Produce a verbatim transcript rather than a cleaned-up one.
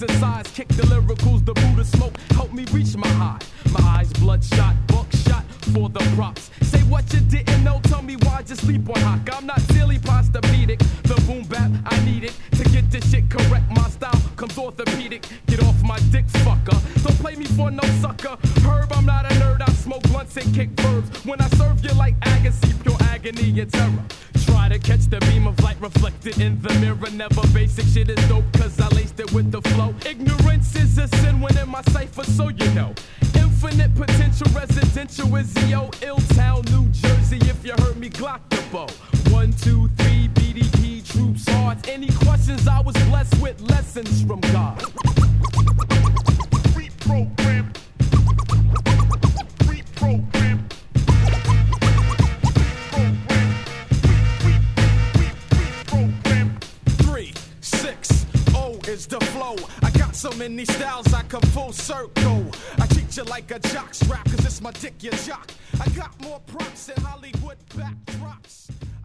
synthesize, kick the lyricals, the Buddha smoke, help me reach my high. My eyes bloodshot, buckshot for the props. Say what you didn't know, tell me why you sleep on hock. I'm not silly, postopedic, the boom bap, I need it to get this shit correct. My style comes orthopedic, get off my dick, fucker. Don't play me for no sucker. Herb, I'm not a nerd, I smoke blunts and kick verbs. When I serve you like agony, pure agony and terror. Try to catch the beam of light reflected in the mirror. Never basic shit is dope, cause I laced it with the flow. Ignorance is a sin when in my cipher, so you know. Infinite potential residential is E O, Ill-Town, New Jersey. If you heard me, Glock the bow. One, two, three, B D P, troops, hearts. Any questions? I was blessed with lessons from God. Reprogram. Reprogram. Is the flow. I got so many styles I come full circle. I treat you like a jock strap, cause it's my dick, you jock. I got more props than Hollywood backdrops.